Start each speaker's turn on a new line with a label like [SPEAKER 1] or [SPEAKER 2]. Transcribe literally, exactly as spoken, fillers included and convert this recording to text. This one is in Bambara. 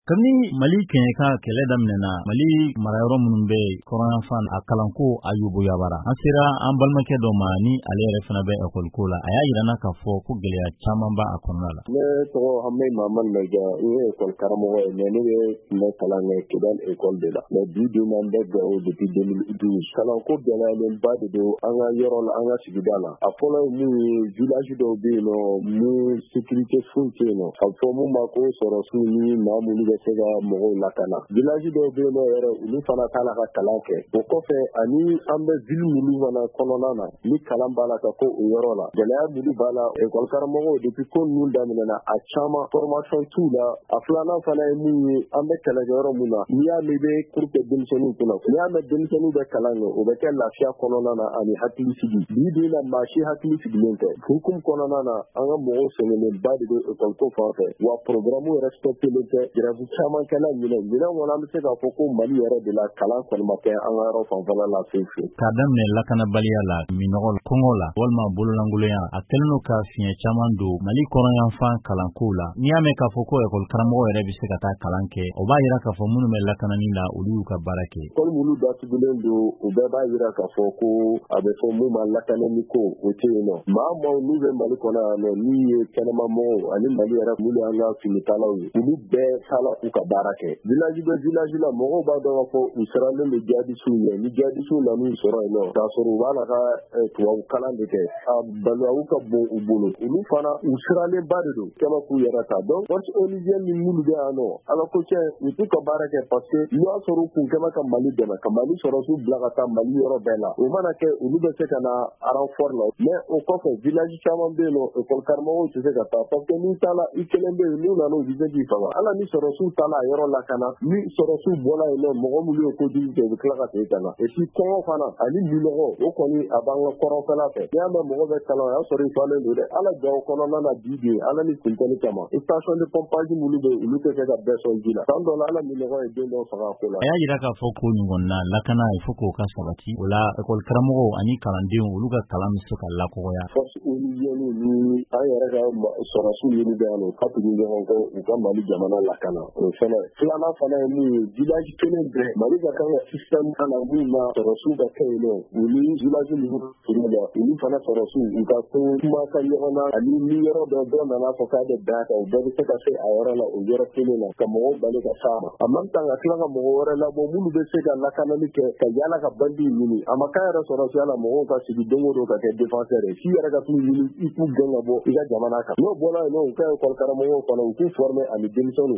[SPEAKER 1] Kabini Mali kɛɲɛka kɛlɛ daminɛna, Mali marayɔrɔ minnu bɛ kɔrɔnyanfan a kalanko a yubuyabara. An sera an balimakɛ dɔ ma ni ale yɛrɛ fana bɛ école ko la. A y'a yirana k'a fɔ ko gɛlɛya caman b'a a kɔnɔna la.
[SPEAKER 2] Ne tɔgɔ Hamɛ Mamadu Mayiga, n ye école karamɔgɔ ye, mais ne bɛ tun bɛ kalan kɛ Kidali école de la. Mais bi bi in na n bɛ Gawo depuis deux mille douze. Kalanko gɛlɛyalenba de don an ka yɔrɔ la, an ka sigida la. A fɔlɔ ye mun ye village dɔw bɛ yen nɔ mun sécurité foyi tɛ yen nɔ. A fɔ mun ma ko sɔrɔsiw ni maa minnu bɛ se ka mɔgɔw lakana. Village dɔw bɛ yen nɔ yɛrɛ olu fana t'a la ka kalan kɛ. O kɔfɛ ani an bɛ ville minnu fana kɔnɔna na ni kalan b'a la ka ko o yɔrɔ la. Gɛlɛya minnu b'a la école karamɔgɔw depuis ko ninnu daminɛna a caman formation t'u la. A filanan fana ye mun ye an bɛ kɛlɛkɛyɔrɔ mun na n'i y'a mɛn i bɛ cours kɛ denmisɛnninw kunna. N'i y'a mɛn denmisɛnninw bɛ kalan kɛ o bɛ kɛ lafiya kɔnɔna na ani hakili sigi. Bi bi in na maa si hakili sigilen tɛ. Hukumu kɔnɔna na an ka mɔgɔw sɛgɛnnenba de don école ko fan fɛ. Wa programme respectelen tɛ. Grève caman kɛla ɲinɛ. Ɲinɛ kɔnɔ an bɛ se k'a fɔ ko Mali yɛrɛ de la kalan kɔni ma kɛ an ka yɔrɔ fanfɛla la fewu fewu.
[SPEAKER 1] K'a daminɛ lakanabaliya la, minɔgɔ la, kɔngɔ la, walima bololankolonya, a kɛlen don ka fiɲɛ caman don Mali kɔrɔnyanfan kalanko la. N'i y'a mɛn k'a fɔ ko école karamɔgɔ yɛrɛ bɛ se ka taa kalan kɛ, o b'a jira k'a fɔ minnu bɛ lakanani la olu y'u ka baara kɛ.
[SPEAKER 2] École minnu datugulen don o bɛɛ b'a jira k'a fɔ ko a bɛ fɔ mun ma lakanani ko o tɛ yen nɔ. Maa maaw n'u bɛ Mali kɔnɔ yan nɔ n'u ye kɛnɛmamɔgɔw ani Mali yɛrɛ minnu y'an ka finitalaw ye olu bɛɛ taala k'u ka baara kɛ. Village bɛ village la mɔgɔw b'a dɔn k'a fɔ u siralen bɛ jihadistes ɲɛ ni jihadistes nan'u sɔrɔ yen nɔ k'a sɔrɔ u b'a la ka tubabu kalan de kɛ a baloyaw ka bon u bolo olu fana u siralenba de don kɛmɛ k'u yɛrɛ ta donc force onusienne ni minnu bɛ yan nɔ ala ko tiɲɛ u t'u ka baara kɛ parce que n'u y'a sɔrɔ u kun kɛmɛ ka Mali dɛmɛ ka Mali sɔrɔsiw bila ka taa Mali yɔrɔ bɛɛ la o mana kɛ olu bɛ se ka na renfort la mais o kɔfɛ village caman bɛ yen nɔ école karamɔgɔw tɛ se ka taa parce que n'i taara i kelen bɛ yen n'u nana u bɛ se k'i faga ala ni sɔrɔsiw taara a yɔrɔ lakana ni sɔrɔsiw bɔra yen nɔ mɔgɔ minnu ye kojugu kɛ u bɛ tila ka segin ka na et puis kɔngɔ fana ani minɔgɔ o kɔni a b'an ka kɔrɔnfɛla fɛ n'i y'a mɛn mɔgɔ bɛ kalan o y'a sɔrɔ i falen don dɛ ala Gawo kɔnɔna na bi bi ala ni funtɛni kama station de pompage minnu bɛ yen olu tɛ se ka bɛɛ sɔn ji la san dɔ la ala minɔgɔ ye den dɔ faga a ko la.
[SPEAKER 1] A y'a jira k'a fɔ ko nin kɔni na lakana il faut k'o ka sabati o la école karamɔgɔw ani kalandenw olu ka kalan bɛ se ka lakɔgɔya.
[SPEAKER 2] Force onusienne ni an yɛrɛ ka sɔrɔsiw minnu bɛ yan nɔ ka tugu ɲɔgɔn kɔ u ka Mali jamana lakana o fɛnɛ filanan fana ye min ye village kelen bɛɛ Mali ka kan ka système kana mun na sɔrɔsiw ka kɛ yen nɔ u ni village ninnu furu la olu fana sɔrɔsiw u ka ko kuma ka ɲɔgɔn na ani ni yɔrɔ dɔ dɔ nana fɔ k'a bɛ da kan u bɛɛ bɛ se ka se a yɔrɔ la o yɔrɔ kelen na ka mɔgɔw bali ka s'a ma en même temps ka tila ka mɔgɔ wɛrɛ labɔ minnu bɛ se ka lakanali kɛ ka yaala ka bandi ɲini a ma k'a yɛrɛ sɔrɔsiya la mɔgɔw ka sigi don o don ka kɛ défenseur ye f'i yɛrɛ ka t'u ɲini i k'u gɛn ka bɔ i ka jamana kan n'o bɔra yen nɔ u ka école karamɔgɔw fana u k'u former ani denmisɛnninw